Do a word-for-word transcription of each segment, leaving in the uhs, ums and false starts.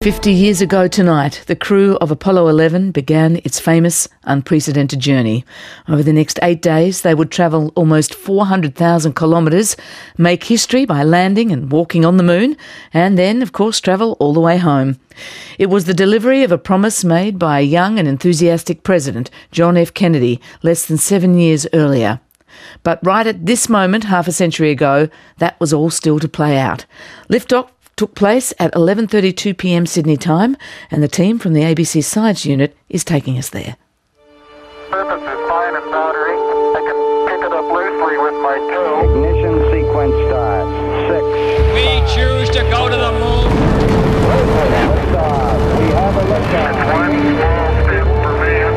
Fifty years ago tonight, the crew of Apollo eleven began its famous, unprecedented journey. Over the next eight days, they would travel almost four hundred thousand kilometres, make history by landing and walking on the moon, and then, of course, travel all the way home. It was the delivery of a promise made by a young and enthusiastic president, John F. Kennedy, less than seven years earlier. But right at this moment, half a century ago, that was all still to play out. Liftoff took place at eleven thirty-two p m Sydney time, and the team from the A B C Science Unit is taking us there. Surface is fine and powdery. I can pick it up loosely with my toe. Ignition sequence starts. Six. We choose to go to the moon. Liftoff. We have a liftoff. It's one small step for man.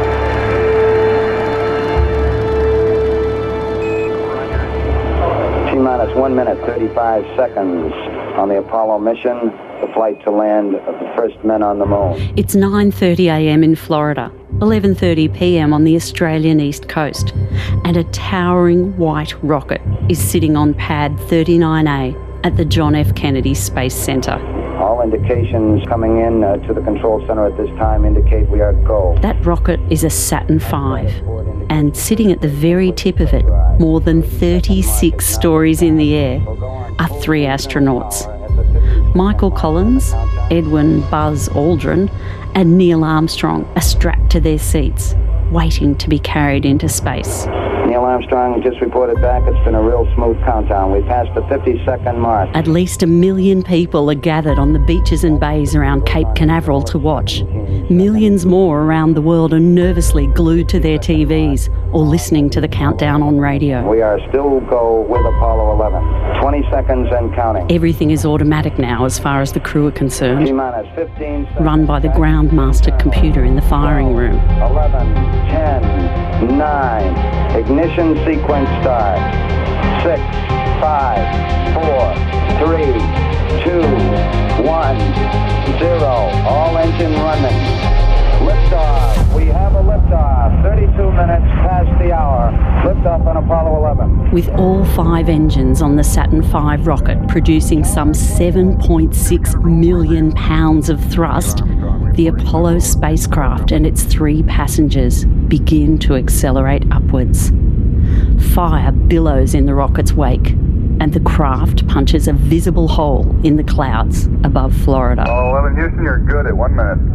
T-minus one minute, thirty-five seconds on the Apollo mission, the flight to land of the first men on the moon. It's nine thirty a m in Florida, eleven thirty p m on the Australian East Coast, and a towering white rocket is sitting on pad thirty-nine A at the John F. Kennedy Space Centre. All indications coming in uh, to the control centre at this time indicate we are go. That rocket is a Saturn five, and sitting at the very tip of it, more than thirty-six stories in the air, are three astronauts. Michael Collins, Edwin Buzz Aldrin and Neil Armstrong are strapped to their seats, waiting to be carried into space. Neil Armstrong just reported back. It's been a real smooth countdown. We passed the fifty-second mark. At least a million people are gathered on the beaches and bays around Cape Canaveral to watch. Millions more around the world are nervously glued to their T Vs or listening to the countdown on radio. We are still go with Apollo eleven. twenty seconds and counting. Everything is automatic now as far as the crew are concerned, T-minus fifteen seconds. run by the ground master computer in the firing room. eleven, ten, nine, ignition sequence starts. six, five, four, three, two, one, zero. All engine running. Liftoff. We have a liftoff. thirty-two minutes past the hour. Liftoff on Apollo eleven. With all five engines on the Saturn five rocket producing some seven point six million pounds of thrust, the Apollo spacecraft and its three passengers begin to accelerate upwards. Fire billows in the rocket's wake, and the craft punches a visible hole in the clouds above Florida. Apollo eleven, Houston, you're good at one minute.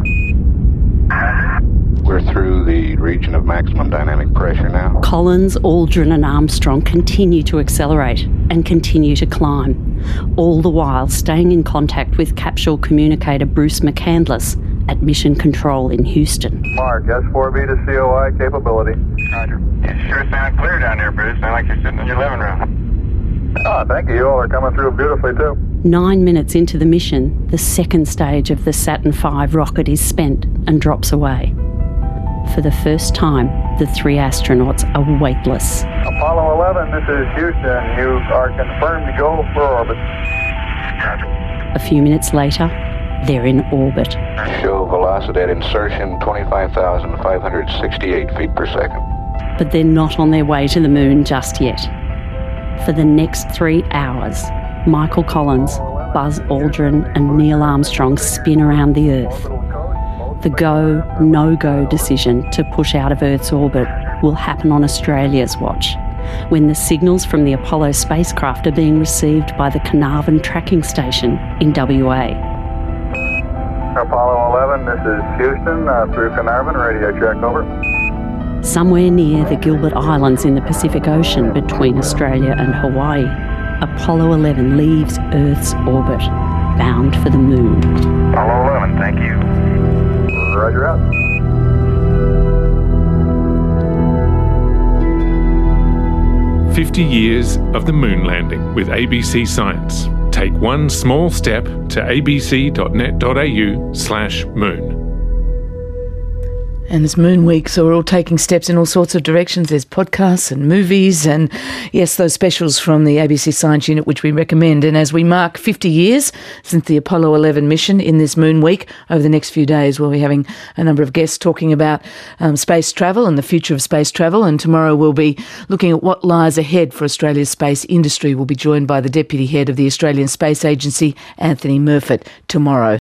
We're through the region of maximum dynamic pressure now. Collins, Aldrin and Armstrong continue to accelerate and continue to climb, all the while staying in contact with capsule communicator Bruce McCandless at Mission Control in Houston. Mark, S four B to C O I capability. Roger. You sure sound clear down there, Bruce. Sound like you're sitting in your living room. Oh, thank you. You all are coming through beautifully, too. Nine minutes into the mission, the second stage of the Saturn five rocket is spent and drops away. For the first time, the three astronauts are weightless. Apollo eleven, this is Houston. You are confirmed to go for orbit. Roger. A few minutes later, they're in orbit. Show velocity at insertion twenty-five thousand five hundred sixty-eight feet per second. But they're not on their way to the moon just yet. For the next three hours, Michael Collins, Buzz Aldrin and Neil Armstrong spin around the Earth. The go, no-go decision to push out of Earth's orbit will happen on Australia's watch, when the signals from the Apollo spacecraft are being received by the Carnarvon Tracking Station in W A. Apollo eleven, this is Houston, uh, through Carnarvon, radio check, over. Somewhere near the Gilbert Islands in the Pacific Ocean between Australia and Hawaii, Apollo eleven leaves Earth's orbit, bound for the moon. Apollo eleven, thank you. Roger out. fifty years of the moon landing with A B C Science. Take one small step to abc.net.au slash moon. And it's Moon Week, so we're all taking steps in all sorts of directions. There's podcasts and movies and, yes, those specials from the A B C Science Unit, which we recommend. And as we mark fifty years since the Apollo eleven mission in this Moon Week, over the next few days we'll be having a number of guests talking about um, space travel and the future of space travel. And tomorrow we'll be looking at what lies ahead for Australia's space industry. We'll be joined by the Deputy Head of the Australian Space Agency, Anthony Murfitt, tomorrow.